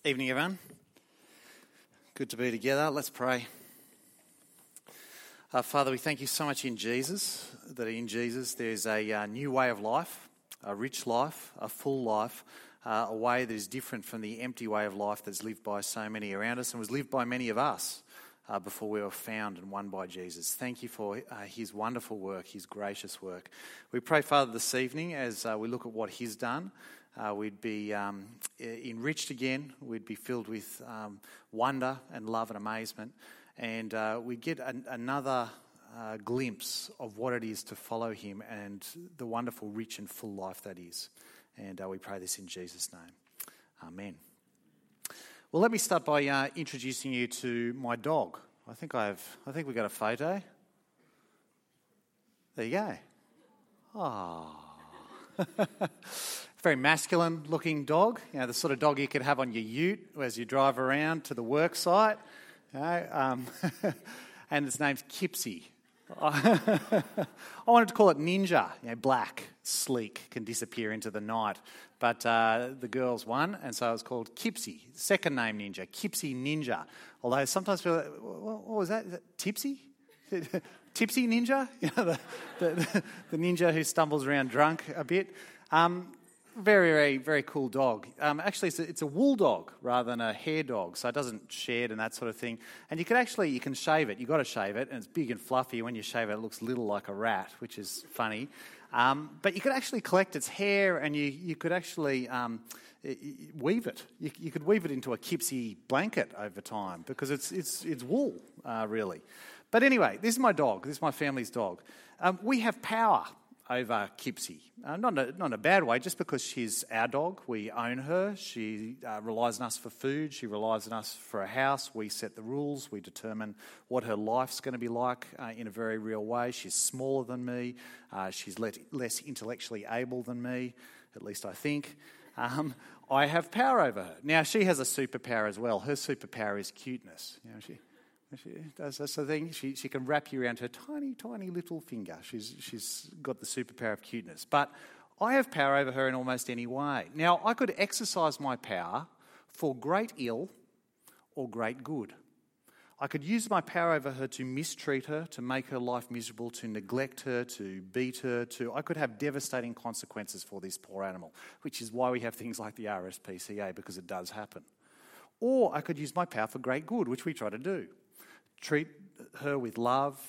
Evening, everyone. Good to be together. Let's pray. Father, we thank you so much in Jesus, that in Jesus there's a new way of life, a rich life, a full life, a way that is different from the empty way of life that's lived by so many around us and was lived by many of us before we were found and won by Jesus. Thank you for his wonderful work, his gracious work. We pray, Father, this evening as we look at what he's done, we'd be enriched again, we'd be filled with wonder and love and amazement, and we'd get another glimpse of what it is to follow him and the wonderful, rich and full life that is. And we pray this in Jesus' name. Amen. Well, let me start by introducing you to my dog. I think we got a photo. There you go. Ah. Very masculine looking dog, the sort of dog you could have on your ute as you drive around to the work site. And its name's Kipsy. I wanted to call it Ninja, black, sleek, can disappear into the night. But the girls won, and so it was called Kipsy. Second name Ninja, Kipsy Ninja. Although sometimes people, what was that? Is that Tipsy? Tipsy Ninja? The ninja who stumbles around drunk a bit. Very, very, very cool dog. Actually, it's a wool dog rather than a hair dog, so it doesn't shed and that sort of thing. And you can shave it. You've got to shave it, and it's big and fluffy. When you shave it, it looks little like a rat, which is funny. But you could actually collect its hair, and you could actually weave it. You could weave it into a Kipsy blanket over time because it's wool, really. But anyway, this is my dog. This is my family's dog. We have power over Kipsy. Not in a bad way, just because she's our dog. We own her. She relies on us for food. She relies on us for a house. We set the rules. We determine what her life's going to be like in a very real way. She's smaller than me. She's less intellectually able than me, at least I think. I have power over her. Now, she has a superpower as well. Her superpower is cuteness. She does this sort of thing. She can wrap you around her tiny, tiny little finger. She's got the superpower of cuteness. But I have power over her in almost any way. Now, I could exercise my power for great ill or great good. I could use my power over her to mistreat her, to make her life miserable, to neglect her, to beat her, I could have devastating consequences for this poor animal, which is why we have things like the RSPCA, because it does happen. Or I could use my power for great good, which we try to do. Treat her with love,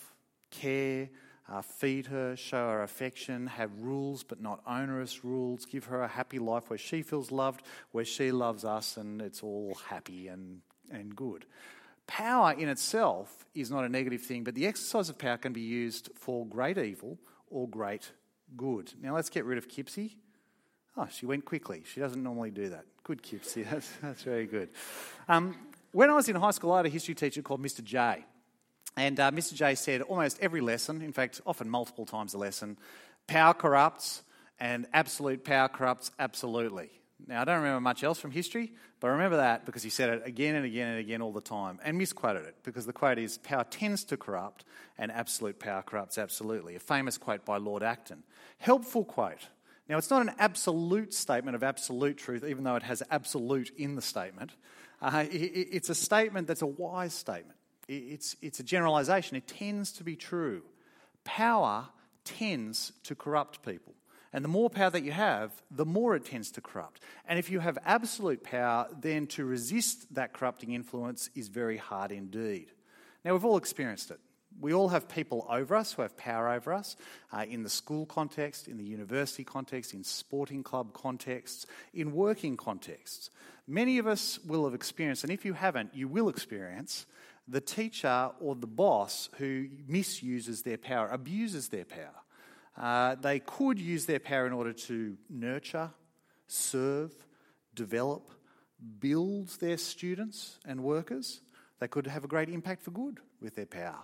care, feed her, show her affection, have rules but not onerous rules, give her a happy life where she feels loved, where she loves us, and it's all happy and good. Power in itself is not a negative thing, but the exercise of power can be used for great evil or great good. Now let's get rid of Kipsy. Oh, she went quickly. She doesn't normally do that. Good, Kipsy. That's very good. When I was in high school, I had a history teacher called Mr. J. And Mr. J said almost every lesson, in fact, often multiple times a lesson, power corrupts and absolute power corrupts absolutely. Now, I don't remember much else from history, but I remember that because he said it again and again and again all the time and misquoted it because the quote is, power tends to corrupt and absolute power corrupts absolutely. A famous quote by Lord Acton. Helpful quote. Now, it's not an absolute statement of absolute truth, even though it has absolute in the statement. It's a statement that's a wise statement. It's a generalisation. It tends to be true. Power tends to corrupt people. And the more power that you have, the more it tends to corrupt. And if you have absolute power, then to resist that corrupting influence is very hard indeed. Now, we've all experienced it. We all have people over us who have power over us in the school context, in the university context, in sporting club contexts, in working contexts. Many of us will have experienced, and if you haven't, you will experience, the teacher or the boss who misuses their power, abuses their power. They could use their power in order to nurture, serve, develop, build their students and workers. They could have a great impact for good with their power.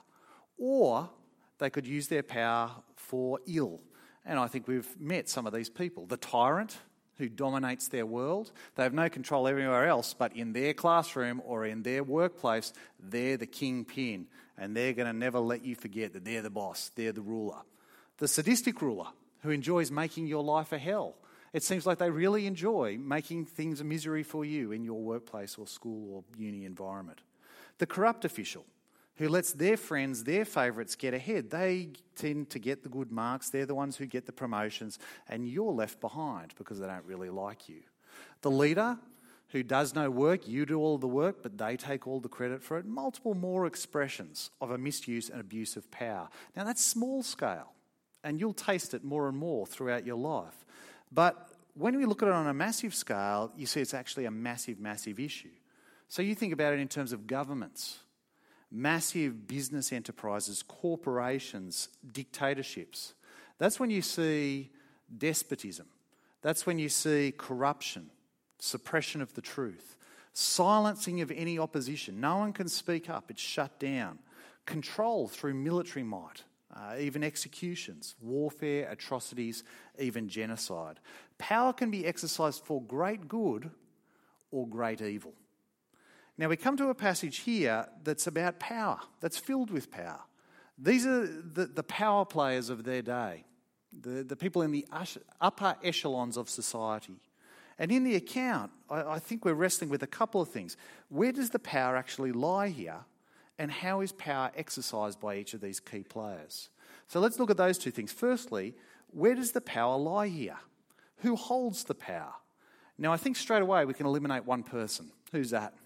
Or they could use their power for ill. And I think we've met some of these people. The tyrant who dominates their world. They have no control everywhere else, but in their classroom or in their workplace, they're the kingpin. And they're going to never let you forget that they're the boss, they're the ruler. The sadistic ruler who enjoys making your life a hell It seems like they really enjoy making things a misery for you in your workplace or school or uni environment. The corrupt official, who lets their friends, their favourites get ahead. They tend to get the good marks. They're the ones who get the promotions, and you're left behind because they don't really like you. The leader, who does no work, you do all the work, but they take all the credit for it. Multiple more expressions of a misuse and abuse of power. Now, that's small scale, and you'll taste it more and more throughout your life. But when we look at it on a massive scale, you see it's actually a massive, massive issue. So you think about it in terms of governments, massive business enterprises, corporations, dictatorships. That's when you see despotism. That's when you see corruption, suppression of the truth, silencing of any opposition. No one can speak up. It's shut down. Control through military might, even executions, warfare, atrocities, even genocide. Power can be exercised for great good or great evil. Now we come to a passage here that's about power, that's filled with power. These are the power players of their day, the people in the upper echelons of society. And in the account, I think we're wrestling with a couple of things. Where does the power actually lie here? And how is power exercised by each of these key players? So let's look at those two things. Firstly, where does the power lie here? Who holds the power? Now, I think straight away we can eliminate one person. Who's that?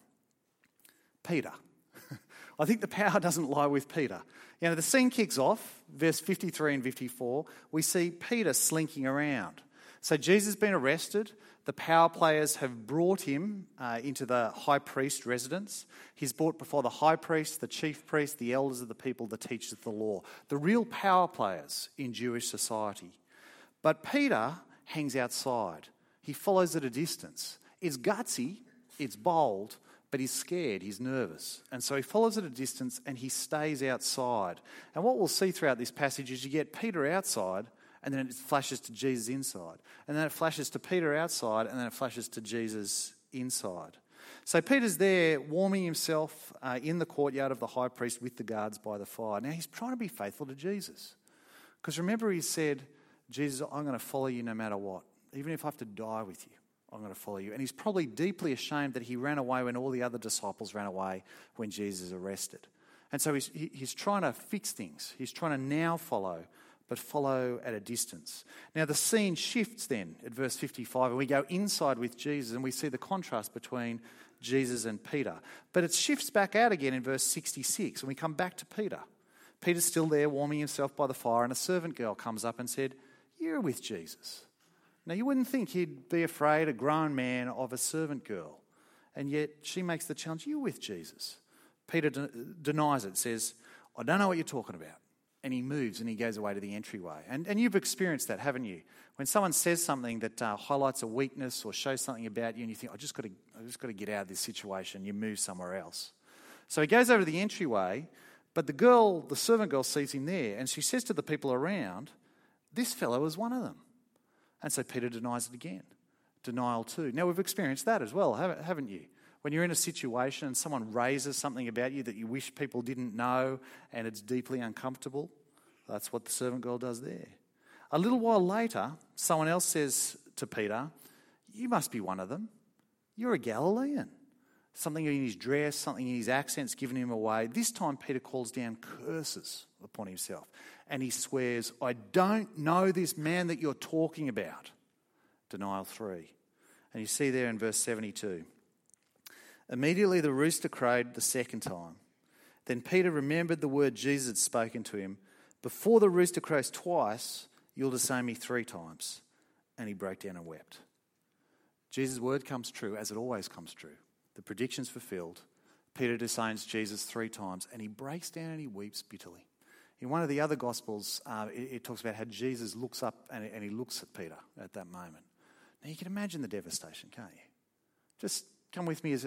Peter. I think the power doesn't lie with Peter. You know, the scene kicks off, verse 53 and 54. We see Peter slinking around. So Jesus has been arrested. The power players have brought him into the high priest residence. He's brought before the high priest, the chief priest, the elders of the people, the teachers of the law. The real power players in Jewish society. But Peter hangs outside. He follows at a distance. It's gutsy, it's bold, but he's scared, he's nervous. And so he follows at a distance and he stays outside. And what we'll see throughout this passage is you get Peter outside, and then it flashes to Jesus inside. And then it flashes to Peter outside, and then it flashes to Jesus inside. So Peter's there warming himself in the courtyard of the high priest with the guards by the fire. Now he's trying to be faithful to Jesus. Because remember he said, Jesus, I'm going to follow you no matter what. Even if I have to die with you, I'm going to follow you. And he's probably deeply ashamed that he ran away when all the other disciples ran away when Jesus is arrested. And so he's trying to fix things. He's trying to now follow, but follow at a distance. Now the scene shifts then at verse 55, and we go inside with Jesus, and we see the contrast between Jesus and Peter. But it shifts back out again in verse 66, and we come back to Peter. Peter's still there warming himself by the fire, and a servant girl comes up and said, "You're with Jesus." Now you wouldn't think he'd be afraid, a grown man, of a servant girl. And yet she makes the challenge, "You're with Jesus." Peter denies it, says, "I don't know what you're talking about." And he moves and he goes away to the entryway. And you've experienced that, haven't you? When someone says something that highlights a weakness or shows something about you and you think, I just got to get out of this situation, you move somewhere else. So he goes over to the entryway, but the servant girl sees him there, and she says to the people around, "This fellow is one of them." And so Peter denies it again. Denial too. Now we've experienced that as well, haven't you? When you're in a situation and someone raises something about you that you wish people didn't know and it's deeply uncomfortable, that's what the servant girl does there. A little while later, someone else says to Peter, "You must be one of them. You're a Galilean." Something in his dress, something in his accent's given him away. This time Peter calls down curses upon himself and he swears, "I don't know this man that you're talking about." Denial 3. And you see there in verse 72. Immediately the rooster crowed the second time. Then Peter remembered the word Jesus had spoken to him, "Before the rooster crows twice, you'll disown me 3 times." And he broke down and wept. Jesus' word comes true, as it always comes true. The prediction's fulfilled. Peter disowns Jesus 3 times, and he breaks down and he weeps bitterly. In one of the other Gospels, it talks about how Jesus looks up and he looks at Peter at that moment. Now you can imagine the devastation, can't you? Just come with me as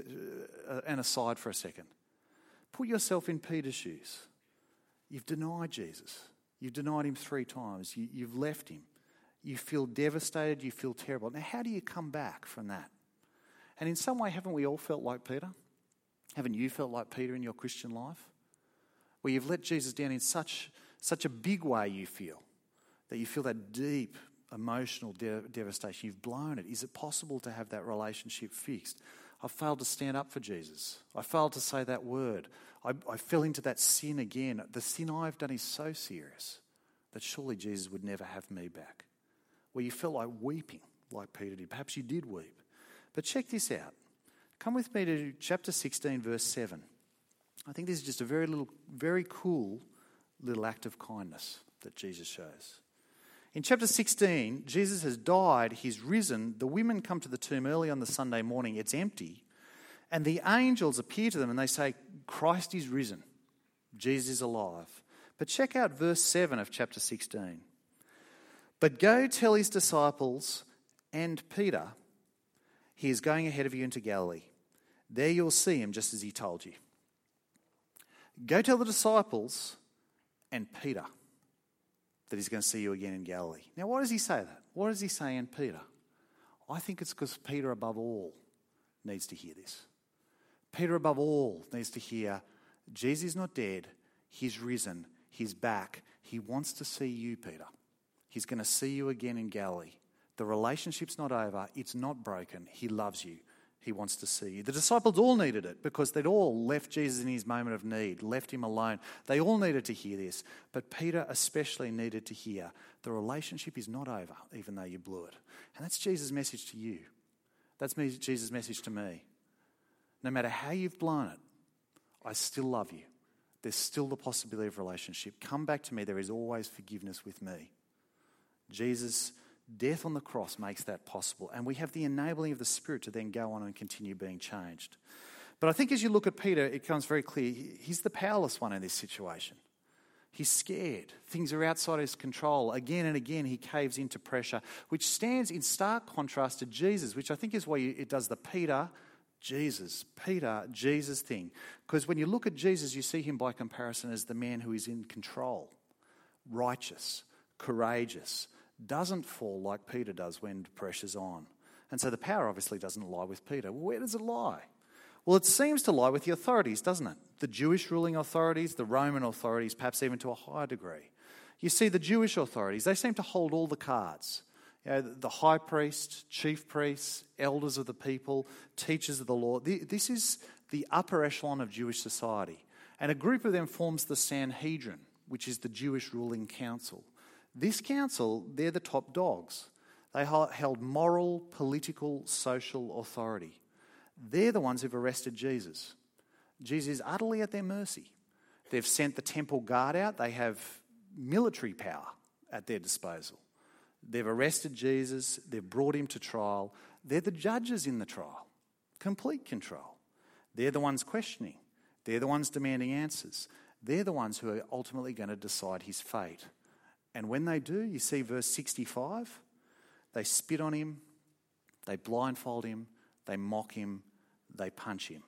an aside for a second. Put yourself in Peter's shoes. You've denied Jesus. You've denied him 3 times. You've left him. You feel devastated. You feel terrible. Now, how do you come back from that? And in some way, haven't we all felt like Peter? Haven't you felt like Peter in your Christian life? Where you've let Jesus down in such a big way, you feel that deep, emotional devastation. You've blown it. Is it possible to have that relationship fixed? I failed to stand up for Jesus. I failed to say that word. I fell into that sin again. The sin I've done is so serious that surely Jesus would never have me back. Where you felt like weeping, like Peter did. Perhaps you did weep. But check this out. Come with me to chapter 16, verse 7. I think this is just a very cool little act of kindness that Jesus shows. In chapter 16, Jesus has died, he's risen. The women come to the tomb early on the Sunday morning. It's empty. And the angels appear to them and they say, Christ is risen. Jesus is alive. But check out verse 7 of chapter 16. But go tell his disciples and Peter, he is going ahead of you into Galilee. There you'll see him just as he told you. Go tell the disciples and Peter that he's going to see you again in Galilee. Now, why does he say that? What does he say in Peter? I think it's because Peter, above all, needs to hear this. Peter, above all, needs to hear Jesus is not dead. He's risen. He's back. He wants to see you, Peter. He's going to see you again in Galilee. The relationship's not over. It's not broken. He loves you. He wants to see you. The disciples all needed it because they'd all left Jesus in his moment of need, left him alone. They all needed to hear this. But Peter especially needed to hear the relationship is not over, even though you blew it. And that's Jesus' message to you. That's Jesus' message to me. No matter how you've blown it, I still love you. There's still the possibility of relationship. Come back to me. There is always forgiveness with me. Jesus' death on the cross makes that possible. And we have the enabling of the Spirit to then go on and continue being changed. But I think as you look at Peter, it becomes very clear he's the powerless one in this situation. He's scared. Things are outside his control. Again and again, he caves into pressure, which stands in stark contrast to Jesus, which I think is why it does the Peter, Jesus thing. Because when you look at Jesus, you see him by comparison as the man who is in control, righteous, courageous, doesn't fall like Peter does when pressure's on. And so the power obviously doesn't lie with Peter. Well, where does it lie? Well, it seems to lie with the authorities, doesn't it? The Jewish ruling authorities, the Roman authorities, perhaps even to a higher degree. You see, the Jewish authorities, they seem to hold all the cards. You know, the high priest, chief priests, elders of the people, teachers of the law. This is the upper echelon of Jewish society. And a group of them forms the Sanhedrin, which is the Jewish ruling council. This council, they're the top dogs. They held moral, political, social authority. They're the ones who've arrested Jesus. Jesus is utterly at their mercy. They've sent the temple guard out. They have military power at their disposal. They've arrested Jesus. They've brought him to trial. They're the judges in the trial. Complete control. They're the ones questioning. They're the ones demanding answers. They're the ones who are ultimately going to decide his fate. And when they do, you see verse 65, they spit on him, they blindfold him, they mock him, they punch him.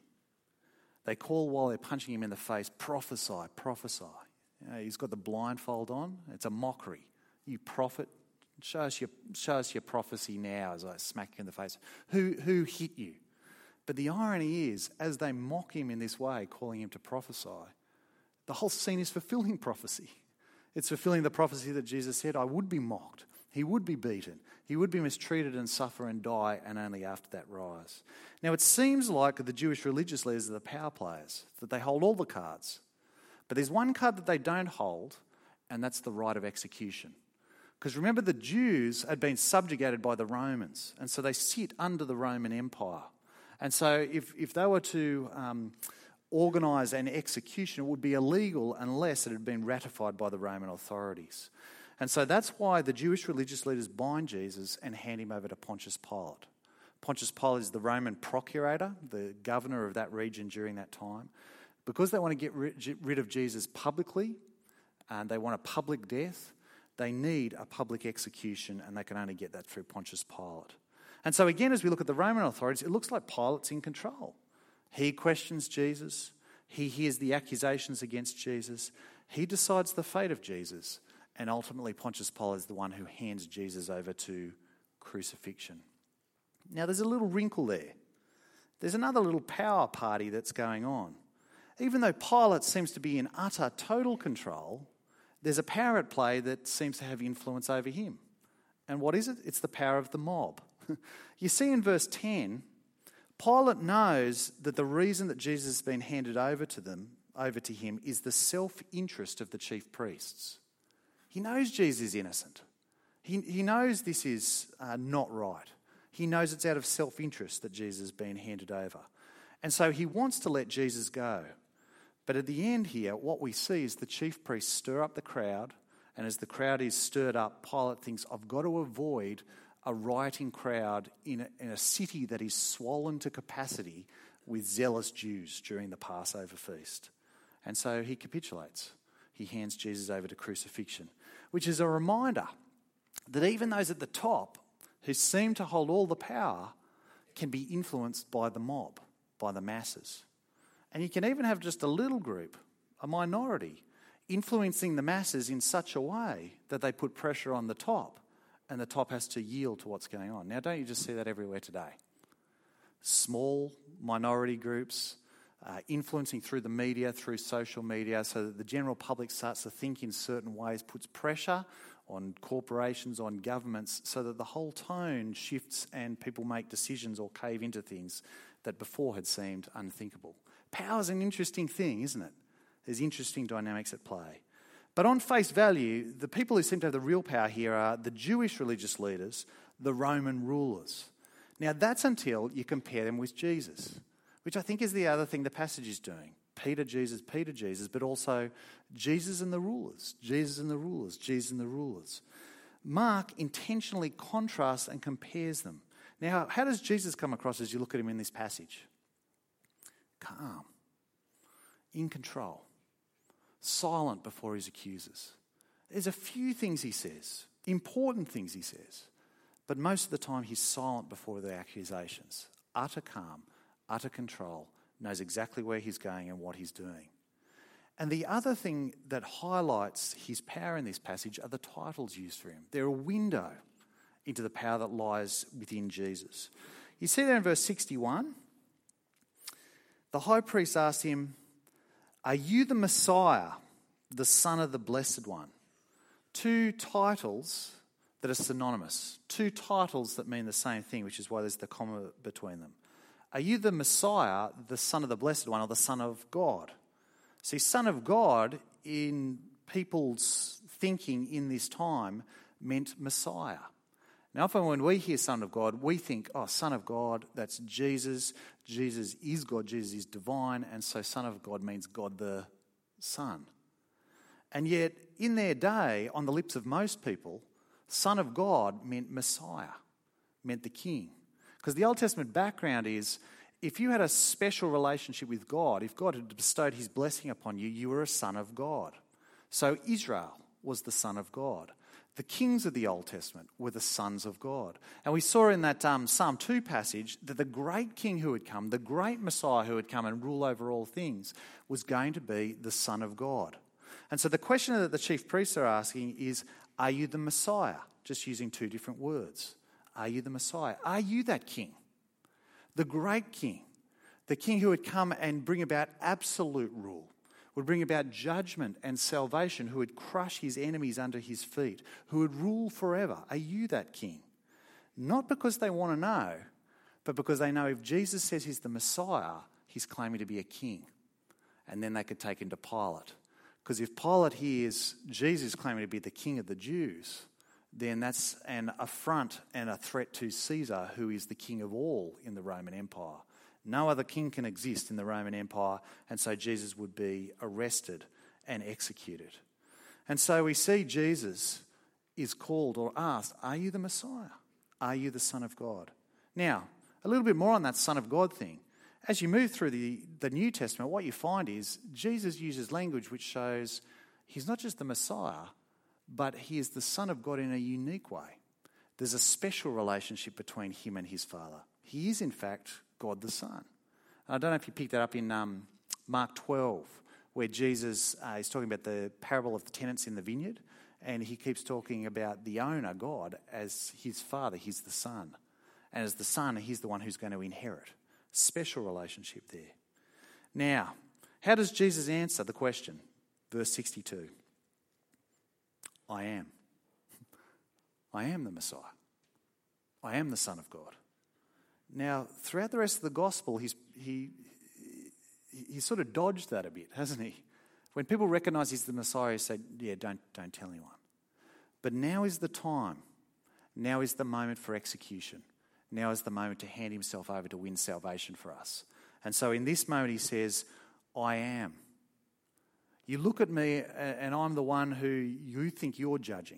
They call while they're punching him in the face, prophesy, prophesy. You know, he's got the blindfold on. It's a mockery. You prophet, show us your prophecy now as I smack you in the face. Who hit you? But the irony is, as they mock him in this way, calling him to prophesy, the whole scene is fulfilling prophecy. It's fulfilling the prophecy that Jesus said, I would be mocked. He would be beaten. He would be mistreated and suffer and die, and only after that rise. Now, it seems like the Jewish religious leaders are the power players, that they hold all the cards. But there's one card that they don't hold, and that's the right of execution. Because remember, the Jews had been subjugated by the Romans, and so they sit under the Roman Empire. And so if they were to organise an execution, it would be illegal unless it had been ratified by the Roman authorities. And so that's why the Jewish religious leaders bind Jesus and hand him over to Pontius Pilate. Pontius Pilate is the Roman procurator, the governor of that region during that time. Because they want to get rid of Jesus publicly, and they want a public death, they need a public execution, and they can only get that through Pontius Pilate. And so again, as we look at the Roman authorities, it looks like Pilate's in control. He questions Jesus. He hears the accusations against Jesus. He decides the fate of Jesus. And ultimately, Pontius Pilate is the one who hands Jesus over to crucifixion. Now, there's a little wrinkle there. There's another little power party that's going on. Even though Pilate seems to be in utter, total control, there's a power at play that seems to have influence over him. And what is it? It's the power of the mob. You see in verse 10, Pilate knows that the reason that Jesus has been handed over to him, is the self-interest of the chief priests. He knows Jesus is innocent. He knows this is not right. He knows it's out of self-interest that Jesus has been handed over. And so he wants to let Jesus go. But at the end here, what we see is the chief priests stir up the crowd, and as the crowd is stirred up, Pilate thinks, I've got to avoid a rioting crowd in a city that is swollen to capacity with zealous Jews during the Passover feast. And so he capitulates. He hands Jesus over to crucifixion, which is a reminder that even those at the top who seem to hold all the power can be influenced by the mob, by the masses. And you can even have just a little group, a minority, influencing the masses in such a way that they put pressure on the top, and the top has to yield to what's going on. Now, don't you just see that everywhere today? Small minority groups influencing through the media, through social media, so that the general public starts to think in certain ways, puts pressure on corporations, on governments, so that the whole tone shifts and people make decisions or cave into things that before had seemed unthinkable. Power's an interesting thing, isn't it? There's interesting dynamics at play. But on face value, the people who seem to have the real power here are the Jewish religious leaders, the Roman rulers. Now, that's until you compare them with Jesus, which I think is the other thing the passage is doing. Peter, Jesus, but also Jesus and the rulers, Jesus and the rulers, Jesus and the rulers. Mark intentionally contrasts and compares them. Now, how does Jesus come across as you look at him in this passage? Calm, in control, silent before his accusers. There's a few things he says, important things he says, but most of the time he's silent before the accusations. Utter calm, utter control, knows exactly where he's going and what he's doing. And the other thing that highlights his power in this passage are the titles used for him. They're a window into the power that lies within Jesus. You see there in verse 61, the high priest asked him, "Are you the Messiah, the Son of the Blessed One?" Two titles that are synonymous. Two titles that mean the same thing, which is why there's the comma between them. Are you the Messiah, the Son of the Blessed One, or the Son of God? See, Son of God, in people's thinking in this time, meant Messiah. Now, often when we hear Son of God, we think, oh, Son of God, that's Jesus. Jesus is God, Jesus is divine, and so Son of God means God the Son. And yet, in their day, on the lips of most people, Son of God meant Messiah, meant the King. Because the Old Testament background is, if you had a special relationship with God, if God had bestowed his blessing upon you, you were a son of God. So Israel was the son of God. The kings of the Old Testament were the sons of God. And we saw in that Psalm 2 passage that the great king who had come, the great Messiah who had come and rule over all things, was going to be the Son of God. And so the question that the chief priests are asking is, are you the Messiah? Just using two different words. Are you the Messiah? Are you that king? The great king. The king who would come and bring about absolute rule. Would bring about judgment and salvation. Who would crush his enemies under his feet. Who would rule forever. Are you that king? Not because they want to know, but because they know if Jesus says he's the Messiah, he's claiming to be a king. And then they could take him to Pilate. Because if Pilate hears Jesus claiming to be the king of the Jews, then that's an affront and a threat to Caesar, who is the king of all in the Roman Empire. No other king can exist in the Roman Empire, and so Jesus would be arrested and executed. And so we see Jesus is called or asked, are you the Messiah? Are you the Son of God? Now, a little bit more on that Son of God thing. As you move through the New Testament, what you find is Jesus uses language which shows he's not just the Messiah, but he is the Son of God in a unique way. There's a special relationship between him and his Father. He is, in fact, God the Son. I don't know if you picked that up in Mark 12, where Jesus is talking about the parable of the tenants in the vineyard, and he keeps talking about the owner, God, as his Father. He's the Son. And as the Son, he's the one who's going to inherit. Special relationship there. Now, how does Jesus answer the question? Verse 62. I am. I am the Messiah. I am the Son of God. Now, throughout the rest of the gospel, he sort of dodged that a bit, hasn't he? When people recognize he's the Messiah, he said, yeah, don't tell anyone. But now is the time. Now is the moment for execution. Now is the moment to hand himself over to win salvation for us. And so in this moment he says, I am. You look at me and I'm the one who you think you're judging.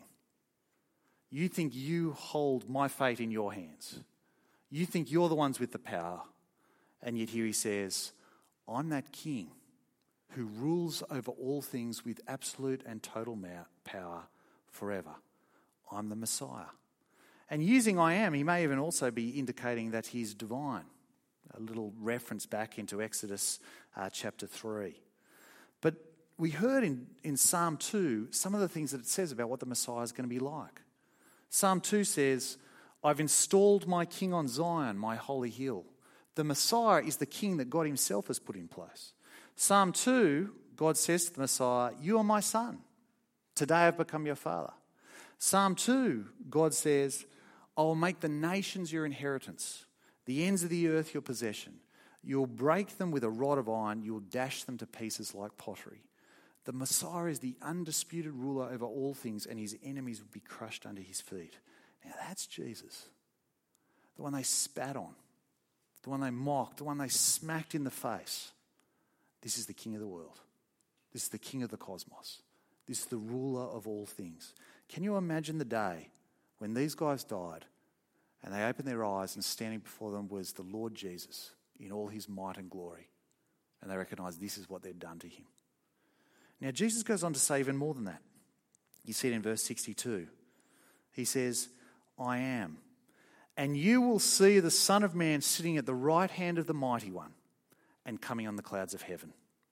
You think you hold my fate in your hands. You think you're the ones with the power. And yet here he says, I'm that king who rules over all things with absolute and total power forever. I'm the Messiah. And using I am, he may even also be indicating that he's divine. A little reference back into Exodus chapter 3. But we heard in Psalm 2 some of the things that it says about what the Messiah is going to be like. Psalm 2 says, I've installed my king on Zion, my holy hill. The Messiah is the king that God himself has put in place. Psalm 2, God says to the Messiah, you are my son. Today I've become your father. Psalm 2, God says, I will make the nations your inheritance, the ends of the earth your possession. You'll break them with a rod of iron. You'll dash them to pieces like pottery. The Messiah is the undisputed ruler over all things, and his enemies will be crushed under his feet. Now that's Jesus. The one they spat on, the one they mocked, the one they smacked in the face. This is the King of the world. This is the King of the cosmos. This is the ruler of all things. Can you imagine the day when these guys died and they opened their eyes and standing before them was the Lord Jesus in all his might and glory, and they recognized this is what they'd done to him? Now, Jesus goes on to say even more than that. You see it in verse 62. He says, I am. And you will see the Son of Man sitting at the right hand of the Mighty One and coming on the clouds of heaven.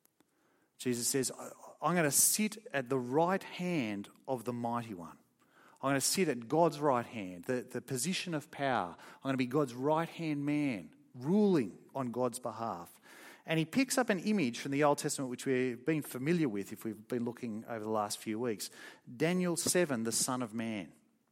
Jesus says, I'm going to sit at the right hand of the Mighty One. I'm going to sit at God's right hand, the position of power. I'm going to be God's right-hand man, ruling on God's behalf. And he picks up an image from the Old Testament, which we've been familiar with if we've been looking over the last few weeks. Daniel 7, the Son of Man.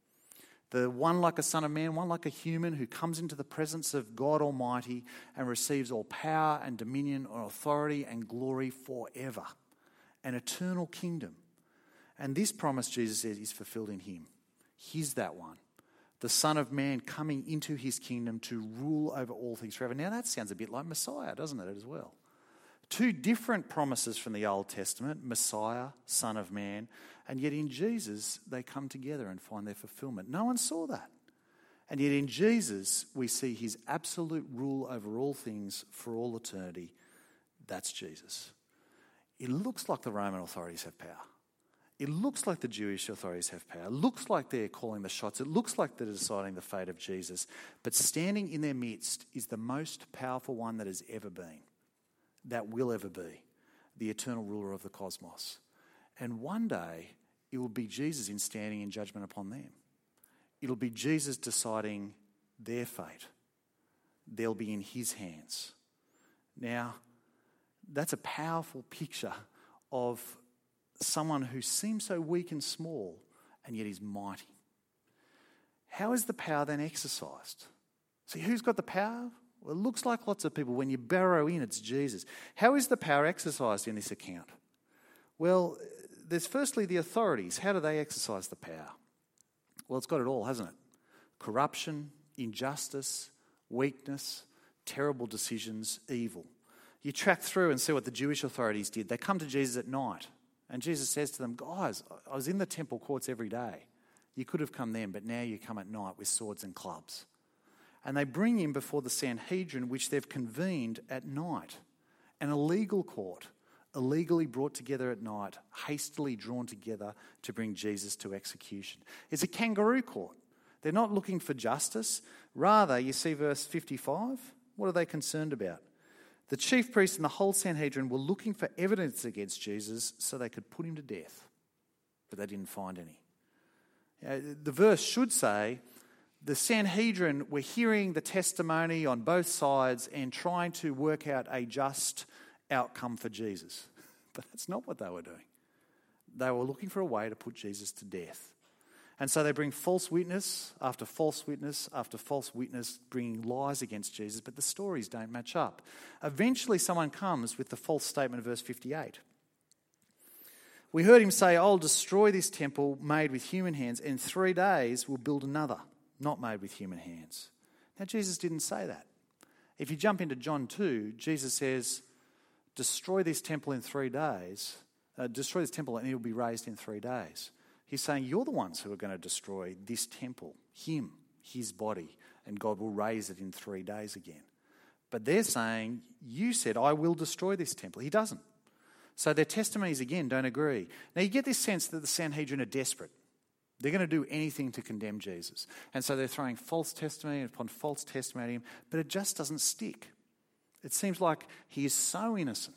The one like a son of man, one like a human who comes into the presence of God Almighty and receives all power and dominion and authority and glory forever. An eternal kingdom. And this promise, Jesus says, is fulfilled in him. He's that one. The Son of Man coming into his kingdom to rule over all things forever. Now that sounds a bit like Messiah, doesn't it, as well? Two different promises from the Old Testament, Messiah, Son of Man, and yet in Jesus they come together and find their fulfillment. No one saw that. And yet in Jesus we see his absolute rule over all things for all eternity. That's Jesus. It looks like the Roman authorities have power. It looks like the Jewish authorities have power. It looks like they're calling the shots. It looks like they're deciding the fate of Jesus. But standing in their midst is the most powerful one that has ever been, that will ever be, the eternal ruler of the cosmos. And one day, it will be Jesus in standing in judgment upon them. It'll be Jesus deciding their fate. They'll be in his hands. Now, that's a powerful picture of someone who seems so weak and small, and yet is mighty. How is the power then exercised? See, who's got the power? Well, it looks like lots of people. When you burrow in, it's Jesus. How is the power exercised in this account? Well, there's firstly the authorities. How do they exercise the power? Well, it's got it all, hasn't it? Corruption, injustice, weakness, terrible decisions, evil. You track through and see what the Jewish authorities did. They come to Jesus at night. And Jesus says to them, guys, I was in the temple courts every day. You could have come then, but now you come at night with swords and clubs. And they bring him before the Sanhedrin, which they've convened at night. An illegal court, illegally brought together at night, hastily drawn together to bring Jesus to execution. It's a kangaroo court. They're not looking for justice. Rather, you see verse 55, what are they concerned about? The chief priests and the whole Sanhedrin were looking for evidence against Jesus so they could put him to death, but they didn't find any. The verse should say, the Sanhedrin were hearing the testimony on both sides and trying to work out a just outcome for Jesus. But that's not what they were doing. They were looking for a way to put Jesus to death. And so they bring false witness after false witness after false witness, bringing lies against Jesus, but the stories don't match up. Eventually someone comes with the false statement of verse 58. We heard him say, I'll destroy this temple made with human hands, and in 3 days we'll build another, not made with human hands. Now Jesus didn't say that. If you jump into John 2, Jesus says, destroy this temple in 3 days, destroy this temple and it will be raised in 3 days. He's saying you're the ones who are going to destroy this temple, him, his body, and God will raise it in 3 days again. But they're saying, you said, I will destroy this temple. He doesn't. So their testimonies, again, don't agree. Now you get this sense that the Sanhedrin are desperate. They're going to do anything to condemn Jesus. And so they're throwing false testimony upon false testimony at him, but it just doesn't stick. It seems like he is so innocent,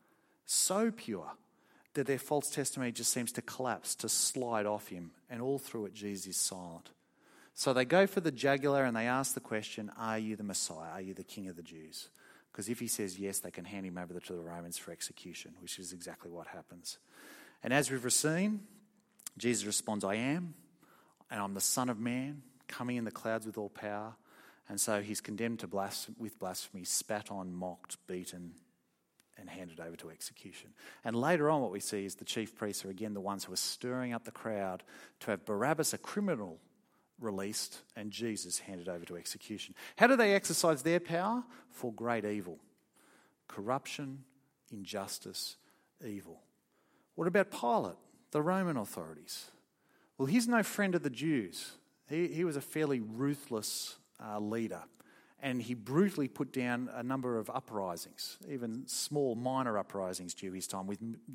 so pure, that their false testimony just seems to collapse, to slide off him, and all through it Jesus is silent. So they go for the jugular and they ask the question, are you the Messiah? Are you the King of the Jews? Because if he says yes, they can hand him over to the Romans for execution, which is exactly what happens. And as we've seen, Jesus responds, I am, and I'm the Son of Man, coming in the clouds with all power. And so he's condemned to with blasphemy, spat on, mocked, beaten, and handed over to execution. And later on what we see is the chief priests are again the ones who are stirring up the crowd to have Barabbas, a criminal, released and Jesus handed over to execution. How do they exercise their power? For great evil. Corruption, injustice, evil. What about Pilate, the Roman authorities? Well, he's no friend of the Jews. He was a fairly ruthless leader. And he brutally put down a number of uprisings, even small minor uprisings in his time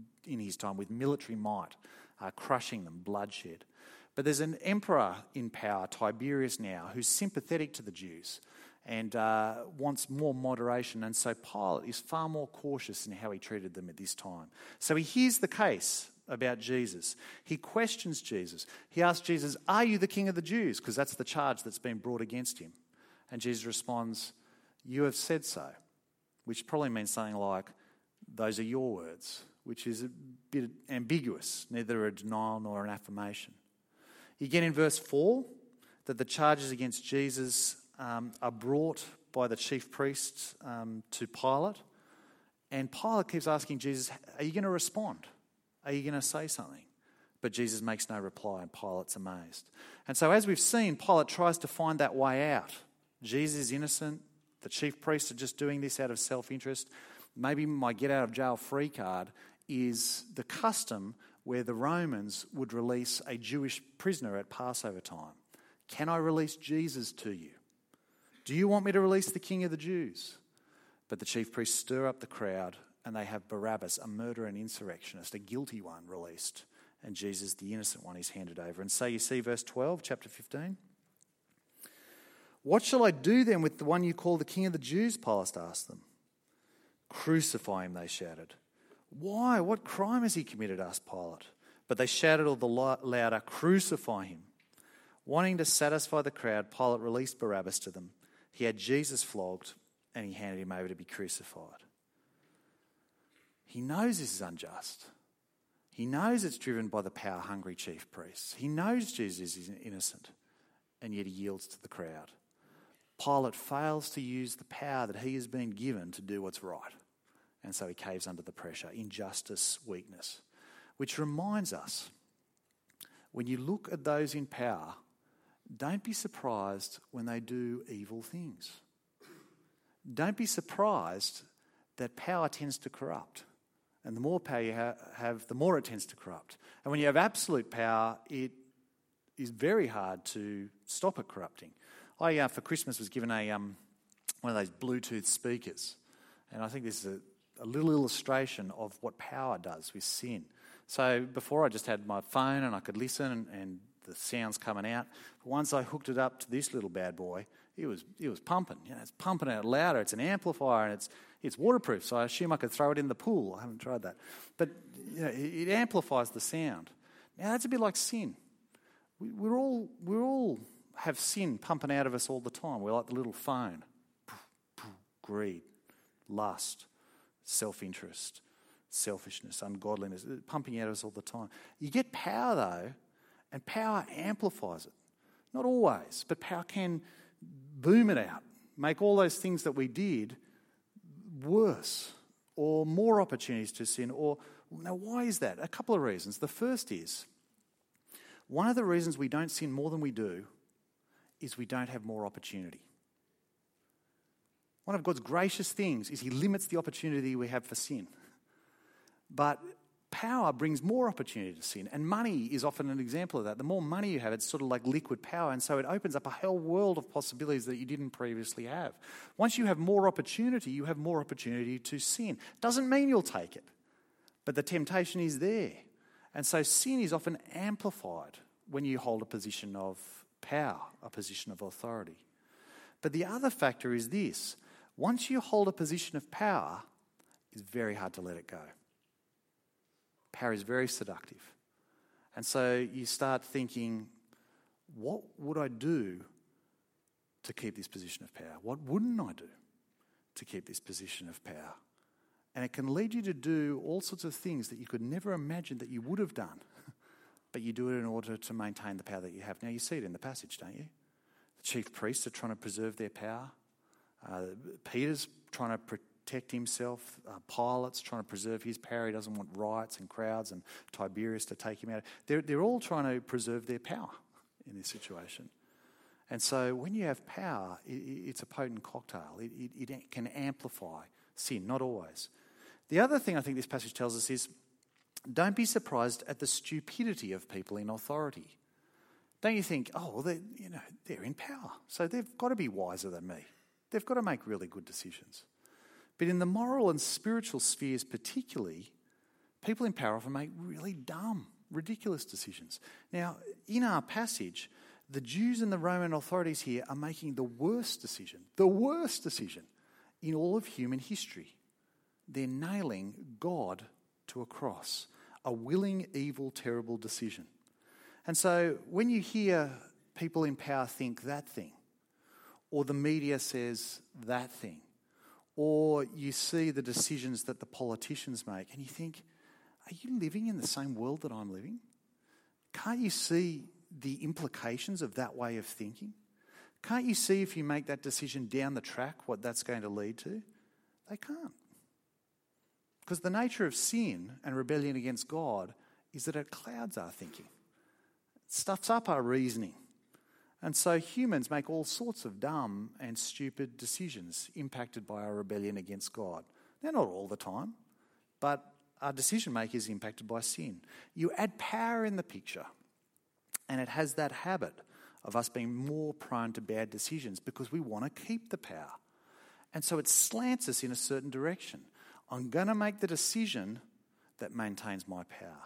with military might, crushing them, bloodshed. But there's an emperor in power, Tiberius now, who's sympathetic to the Jews and wants more moderation. And so Pilate is far more cautious in how he treated them at this time. So he hears the case about Jesus. He questions Jesus. He asks Jesus, are you the King of the Jews? Because that's the charge that's been brought against him. And Jesus responds, you have said so, which probably means something like, those are your words, which is a bit ambiguous, neither a denial nor an affirmation. You get in verse 4 that the charges against Jesus are brought by the chief priests to Pilate. And Pilate keeps asking Jesus, are you going to respond? Are you going to say something? But Jesus makes no reply and Pilate's amazed. And so as we've seen, Pilate tries to find that way out. Jesus is innocent. The chief priests are just doing this out of self-interest. Maybe my get-out-of-jail-free card is the custom where the Romans would release a Jewish prisoner at Passover time. Can I release Jesus to you? Do you want me to release the King of the Jews? But the chief priests stir up the crowd and they have Barabbas, a murderer and insurrectionist, a guilty one, released. And Jesus, the innocent one, is handed over. And so you see verse 12, chapter 15. What shall I do then with the one you call the King of the Jews? Pilate asked them. Crucify him, they shouted. Why? What crime has he committed? Asked Pilate. But they shouted all the louder, crucify him. Wanting to satisfy the crowd, Pilate released Barabbas to them. He had Jesus flogged and he handed him over to be crucified. He knows this is unjust. He knows it's driven by the power-hungry chief priests. He knows Jesus is innocent, and yet he yields to the crowd. Pilate fails to use the power that he has been given to do what's right. And so he caves under the pressure, injustice, weakness. Which reminds us, when you look at those in power, don't be surprised when they do evil things. Don't be surprised that power tends to corrupt. And the more power you have, the more it tends to corrupt. And when you have absolute power, it is very hard to stop it corrupting. I, for Christmas, was given one of those Bluetooth speakers. And I think this is a little illustration of what power does with sin. So before I just had my phone and I could listen and the sounds coming out. But once I hooked it up to this little bad boy, it was pumping. You know, it's pumping out louder. It's an amplifier and it's waterproof, so I assume I could throw it in the pool. I haven't tried that. But you know, it amplifies the sound. Now that's a bit like sin. We all have sin pumping out of us all the time. We're like the little phone. Greed, lust, self-interest, selfishness, ungodliness, pumping out of us all the time. You get power though, And power amplifies it. Not always, but power can boom it out, make all those things that we did worse, or more opportunities to sin. Now, why is that? A couple of reasons. The first is, one of the reasons we don't sin more than we do is we don't have more opportunity. One of God's gracious things is He limits the opportunity we have for sin. But power brings more opportunity to sin, and money is often an example of that. The more money you have, it's sort of like liquid power, and so it opens up a whole world of possibilities that you didn't previously have. Once you have more opportunity, you have more opportunity to sin. Doesn't mean you'll take it, but the temptation is there. And so sin is often amplified when you hold a position of power, a position of authority. But the other factor is this: once you hold a position of power, it's very hard to let it go. Power is very seductive. And so you start thinking, what would I do to keep this position of power? What wouldn't I do to keep this position of power? And it can lead you to do all sorts of things that you could never imagine that you would have done, but you do it in order to maintain the power that you have. Now, you see it in the passage, don't you? The chief priests are trying to preserve their power. Peter's trying to protect himself. Pilate's trying to preserve his power. He doesn't want riots and crowds, and Tiberius to take him out. They're all trying to preserve their power in this situation. And so when you have power, it's a potent cocktail. It can amplify sin, not always. The other thing I think this passage tells us is, don't be surprised at the stupidity of people in authority. Don't you think, oh, well, they're in power, so they've got to be wiser than me. They've got to make really good decisions. But in the moral and spiritual spheres particularly, people in power often make really dumb, ridiculous decisions. Now, in our passage, the Jews and the Roman authorities here are making the worst decision in all of human history. They're nailing God to a cross, a willing, evil, terrible decision. And so when you hear people in power think that thing, or the media says that thing, or you see the decisions that the politicians make, and you think, are you living in the same world that I'm living? Can't you see the implications of that way of thinking? Can't you see if you make that decision down the track what that's going to lead to? They can't. Because the nature of sin and rebellion against God is that it clouds our thinking. It stuffs up our reasoning. And so humans make all sorts of dumb and stupid decisions impacted by our rebellion against God. They're not all the time, but our decision making is impacted by sin. You add power in the picture, and it has that habit of us being more prone to bad decisions because we want to keep the power. And so it slants us in a certain direction. I'm going to make the decision that maintains my power.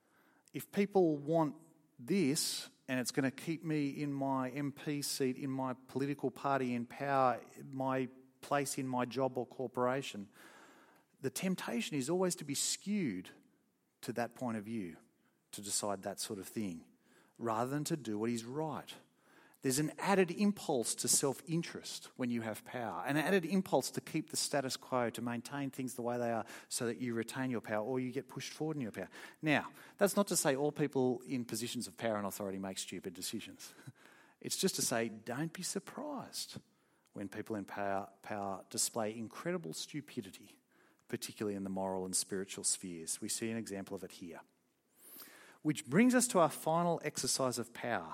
If people want this, and it's going to keep me in my MP seat, in my political party, in power, my place in my job or corporation, the temptation is always to be skewed to that point of view, to decide that sort of thing, rather than to do what is right. There's an added impulse to self-interest when you have power, an added impulse to keep the status quo, to maintain things the way they are so that you retain your power or you get pushed forward in your power. Now, that's not to say all people in positions of power and authority make stupid decisions. It's just to say don't be surprised when people in power display incredible stupidity, particularly in the moral and spiritual spheres. We see an example of it here. Which brings us to our final exercise of power,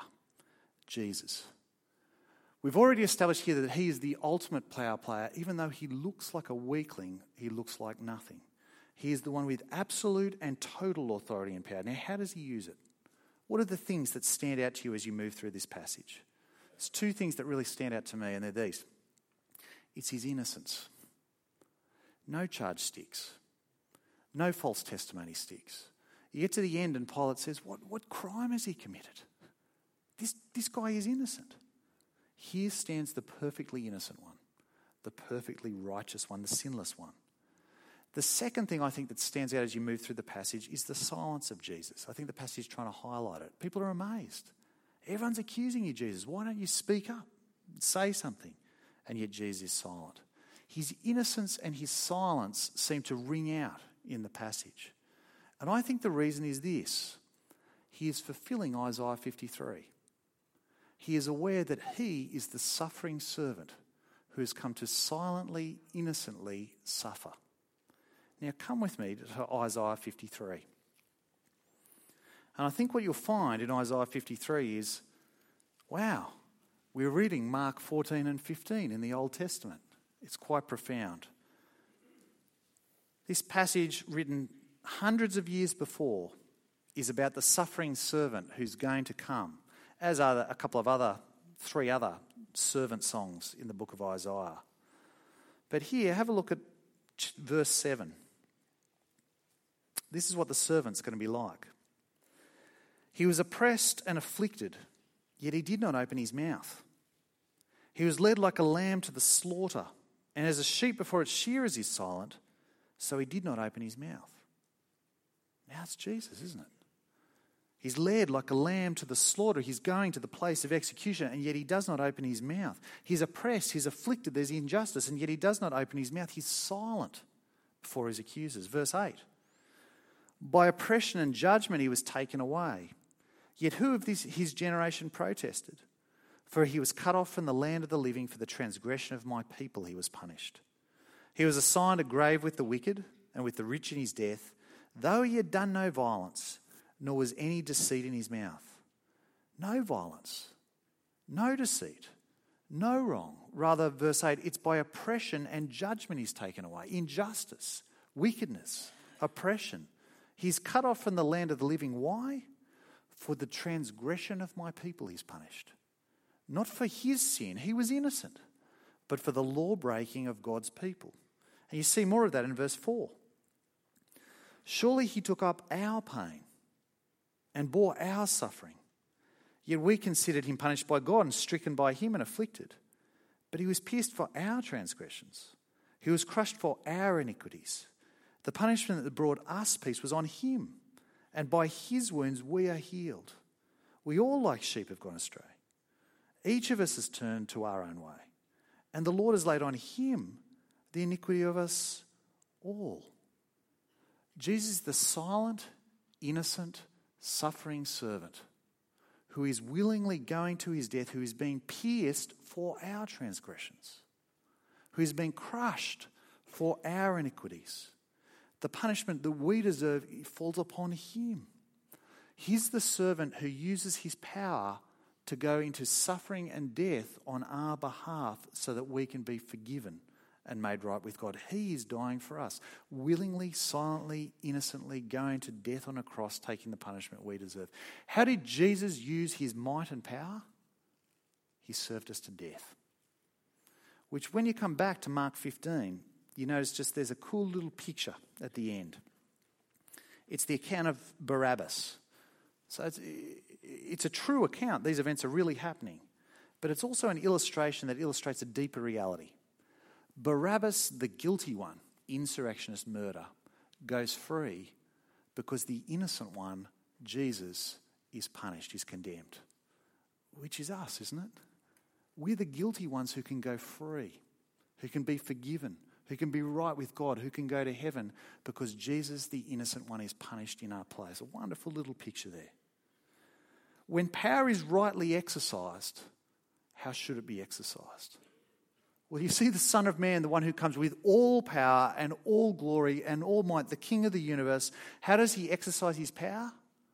Jesus. We've already established here that he is the ultimate power player. Even though he looks like a weakling, he looks like nothing. He is the one with absolute and total authority and power. Now, how does he use it? What are the things that stand out to you as you move through this passage? There's two things that really stand out to me, and they're these. It's his innocence. No charge sticks. No false testimony sticks. You get to the end and Pilate says, what crime has he committed? This guy is innocent. Here stands the perfectly innocent one, the perfectly righteous one, the sinless one. The second thing I think that stands out as you move through the passage is the silence of Jesus. I think the passage is trying to highlight it. People are amazed. Everyone's accusing you, Jesus. Why don't you speak up, say something? And yet Jesus is silent. His innocence and his silence seem to ring out in the passage. And I think the reason is this. he is fulfilling Isaiah 53. He is aware that he is the suffering servant who has come to silently, innocently suffer. Now come with me to Isaiah 53. And I think what you'll find in Isaiah 53 is, wow, we're reading Mark 14 and 15 in the Old Testament. It's quite profound. This passage, written hundreds of years before, is about the suffering servant who's going to come, as are three other servant songs in the book of Isaiah. But here, have a look at verse 7. This is what the servant's going to be like. He was oppressed and afflicted, yet he did not open his mouth. He was led like a lamb to the slaughter, and as a sheep before its shearers is silent, so he did not open his mouth. Now it's Jesus, isn't it? He's led like a lamb to the slaughter. He's going to the place of execution, and yet he does not open his mouth. He's oppressed, he's afflicted, there's injustice, and yet he does not open his mouth. He's silent before his accusers. Verse 8. By oppression and judgment he was taken away. Yet who of his generation protested? For he was cut off from the land of the living, for the transgression of my people he was punished. He was assigned a grave with the wicked and with the rich in his death, though he had done no violence, nor was any deceit in his mouth. No violence, no deceit, no wrong. Rather, verse 8, it's by oppression and judgment he's taken away. Injustice, wickedness, oppression. He's cut off from the land of the living. Why? For the transgression of my people he's punished. Not for his sin, he was innocent, but for the law-breaking of God's people. And you see more of that in verse 4. Surely he took up our pain and bore our suffering. Yet we considered him punished by God and stricken by him and afflicted. But he was pierced for our transgressions. He was crushed for our iniquities. The punishment that brought us peace was on him, and by his wounds we are healed. We all like sheep have gone astray. Each of us has turned to our own way, and the Lord has laid on him the iniquity of us all. Jesus is the silent, innocent, suffering servant who is willingly going to his death, who is being pierced for our transgressions, who is being crushed for our iniquities. The punishment that we deserve falls upon him. He's the servant who uses his power to go into suffering and death on our behalf so that we can be forgiven and made right with God. He is dying for us, willingly, silently, innocently going to death on a cross, taking the punishment we deserve. How did Jesus use his might and power? He served us to death. Which, when you come back to Mark 15, you notice just there's a cool little picture at the end. It's the account of Barabbas. So it's a true account. These events are really happening. But it's also an illustration that illustrates a deeper reality. Barabbas, the guilty one, insurrectionist murder, goes free because the innocent one, Jesus, is punished, is condemned. Which is us, isn't it? We're the guilty ones who can go free, who can be forgiven, who can be right with God, who can go to heaven because Jesus, the innocent one, is punished in our place. A wonderful little picture there. When power is rightly exercised, how should it be exercised? Well, you see the Son of Man, the one who comes with all power and all glory and all might, the King of the universe. How does he exercise his power?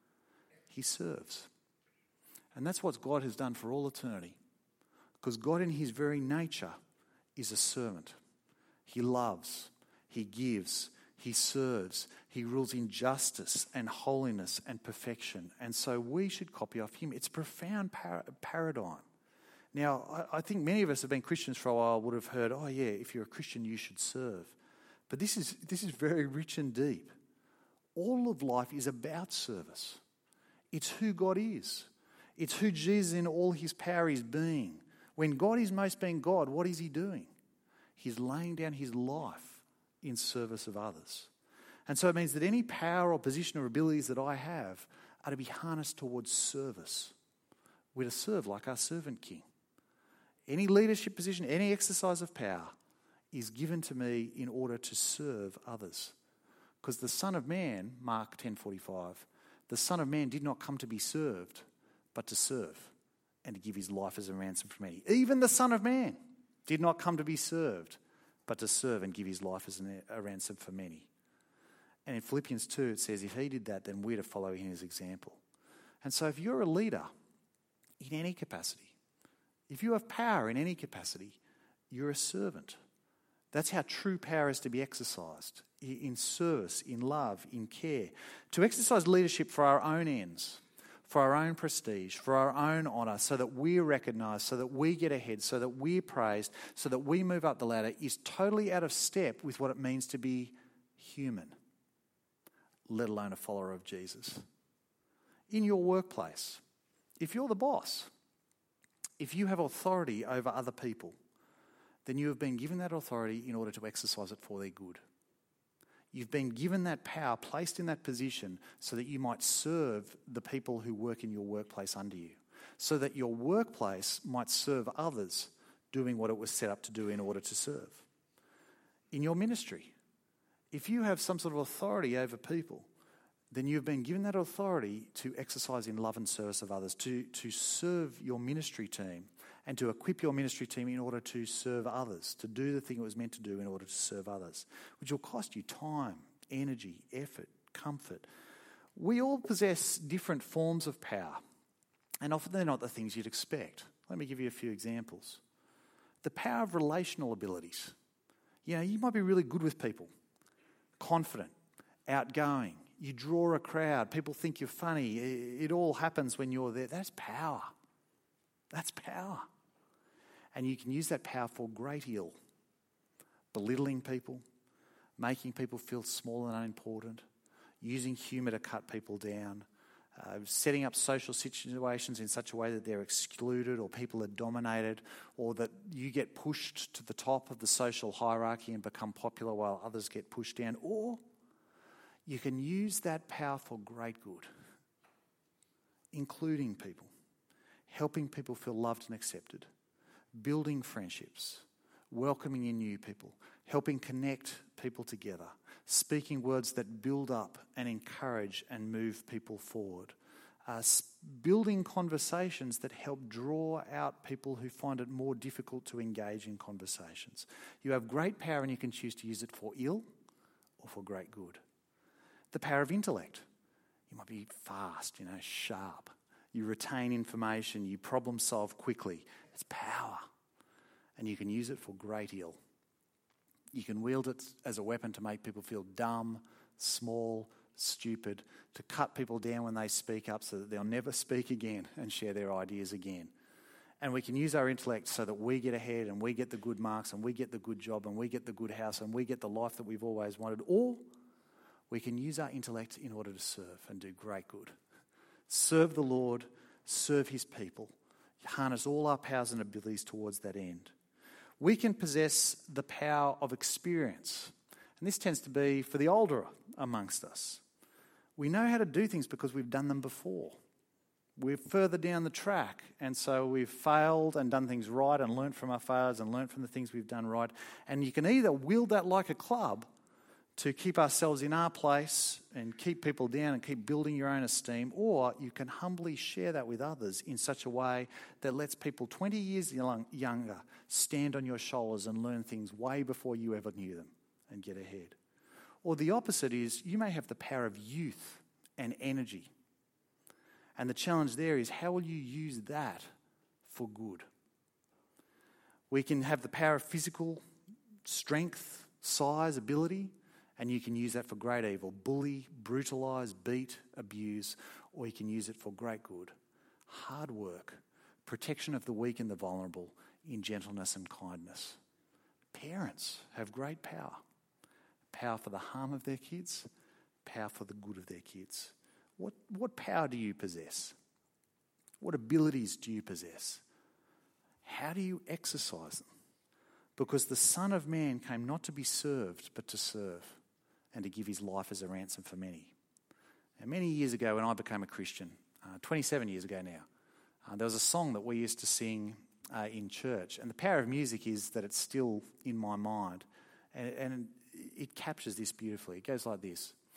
He serves. And that's what God has done for all eternity. Because God in his very nature is a servant. He loves, he gives, he serves, he rules in justice and holiness and perfection. And so we should copy off him. It's a profound paradigm. Now, I think many of us have been Christians for a while, would have heard, oh yeah, if you're a Christian, you should serve. But this is very rich and deep. All of life is about service. It's who God is. It's who Jesus in all his power is being. When God is most being God, what is he doing? He's laying down his life in service of others. And so it means that any power or position or abilities that I have are to be harnessed towards service. We're to serve like our servant king. Any leadership position, any exercise of power is given to me in order to serve others. Because the Son of Man, Mark 10:45, The Son of Man did not come to be served, but to serve, and to give his life as a ransom for many. Even the Son of Man did not come to be served, but to serve and give his life as a ransom for many. And in Philippians 2, it says, if he did that, then we're to follow in his example. And so if you're a leader in any capacity, if you have power in any capacity, you're a servant. That's how true power is to be exercised, in service, in love, in care. To exercise leadership for our own ends, for our own prestige, for our own honour, so that we're recognised, so that we get ahead, so that we're praised, so that we move up the ladder, is totally out of step with what it means to be human, let alone a follower of Jesus. In your workplace, if you're the boss, if you have authority over other people, then you have been given that authority in order to exercise it for their good. You've been given that power, placed in that position, so that you might serve the people who work in your workplace under you, so that your workplace might serve others doing what it was set up to do in order to serve. In your ministry, if you have some sort of authority over people, then you've been given that authority to exercise in love and service of others, to serve your ministry team and to equip your ministry team in order to serve others, to do the thing it was meant to do in order to serve others, which will cost you time, energy, effort, comfort. We all possess different forms of power, and often they're not the things you'd expect. Let me give you a few examples. The power of relational abilities. You know, you might be really good with people, confident, outgoing. You draw a crowd. People think you're funny. It all happens when you're there. That's power. That's power. And you can use that power for great ill. Belittling people, making people feel small and unimportant, using humour to cut people down, setting up social situations in such a way that they're excluded or people are dominated, or that you get pushed to the top of the social hierarchy and become popular while others get pushed down. Or you can use that power for great good, including people, helping people feel loved and accepted, building friendships, welcoming in new people, helping connect people together, speaking words that build up and encourage and move people forward, building conversations that help draw out people who find it more difficult to engage in conversations. You have great power and you can choose to use it for ill or for great good. The power of intellect. You might be fast, sharp. You retain information, you problem solve quickly. It's power. And you can use it for great ill. You can wield it as a weapon to make people feel dumb, small, stupid, to cut people down when they speak up so that they'll never speak again and share their ideas again. And we can use our intellect so that we get ahead and we get the good marks and we get the good job and we get the good house and we get the life that we've always wanted. Or we can use our intellect in order to serve and do great good. Serve the Lord, serve his people, harness all our powers and abilities towards that end. We can possess the power of experience, and this tends to be for the older amongst us. We know how to do things because we've done them before. We're further down the track, and so we've failed and done things right and learnt from our failures and learnt from the things we've done right. And you can either wield that like a club to keep ourselves in our place and keep people down and keep building your own esteem, or you can humbly share that with others in such a way that lets people 20 years younger stand on your shoulders and learn things way before you ever knew them and get ahead. Or the opposite is you may have the power of youth and energy. And the challenge there is, how will you use that for good? We can have the power of physical strength, size, ability, and you can use that for great evil. Bully, brutalise, beat, abuse, or you can use it for great good. Hard work, protection of the weak and the vulnerable in gentleness and kindness. Parents have great power. Power for the harm of their kids, power for the good of their kids. What power do you possess? What abilities do you possess? How do you exercise them? Because the Son of Man came not to be served, but to serve, and to give his life as a ransom for many. And many years ago when I became a Christian, 27 years ago now, there was a song that we used to sing in church. And the power of music is that it's still in my mind. And it captures this beautifully. It goes like this.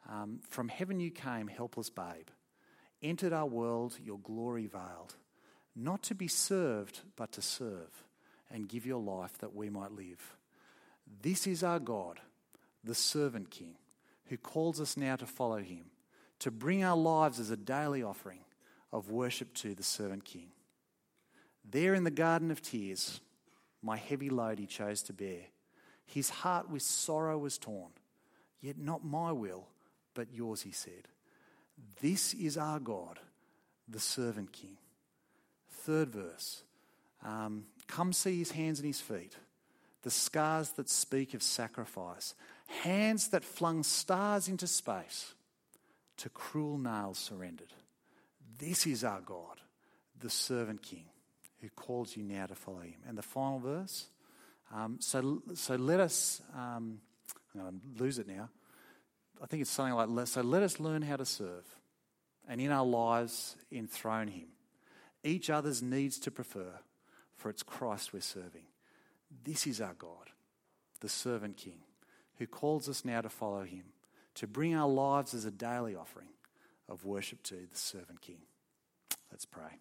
From heaven you came, helpless babe, entered our world, your glory veiled, not to be served, but to serve, and give your life that we might live. This is our God, the servant King, who calls us now to follow him, to bring our lives as a daily offering of worship to the servant King. There in the garden of tears, my heavy load he chose to bear. His heart with sorrow was torn, yet not my will, but yours, he said. This is our God, the servant King. Third verse. Come see his hands and his feet, the scars that speak of sacrifice, hands that flung stars into space, to cruel nails surrendered. This is our God, the servant King, who calls you now to follow him. And the final verse. So let us, I'm going to lose it now. I think it's something like, so let us learn how to serve, and in our lives enthrone him. Each other's needs to prefer, for it's Christ we're serving. This is our God, the servant King, who calls us now to follow him, to bring our lives as a daily offering of worship to the servant King. Let's pray.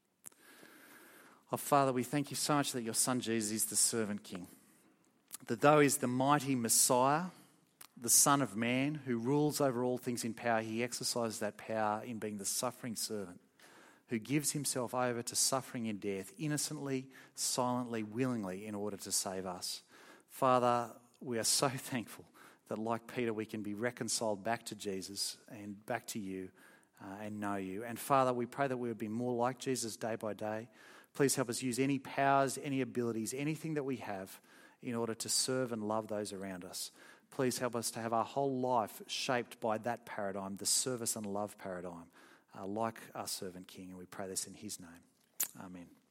Oh, Father, we thank you so much that your Son Jesus is the servant King, that though he's the mighty Messiah, the Son of Man who rules over all things in power, he exercises that power in being the suffering servant who gives himself over to suffering and death innocently, silently, willingly in order to save us. Father, we are so thankful that like Peter we can be reconciled back to Jesus and back to you and know you. And Father, we pray that we would be more like Jesus day by day. Please help us use any powers, any abilities, anything that we have in order to serve and love those around us. Please help us to have our whole life shaped by that paradigm, the service and love paradigm, like our servant King. And we pray this in his name. Amen.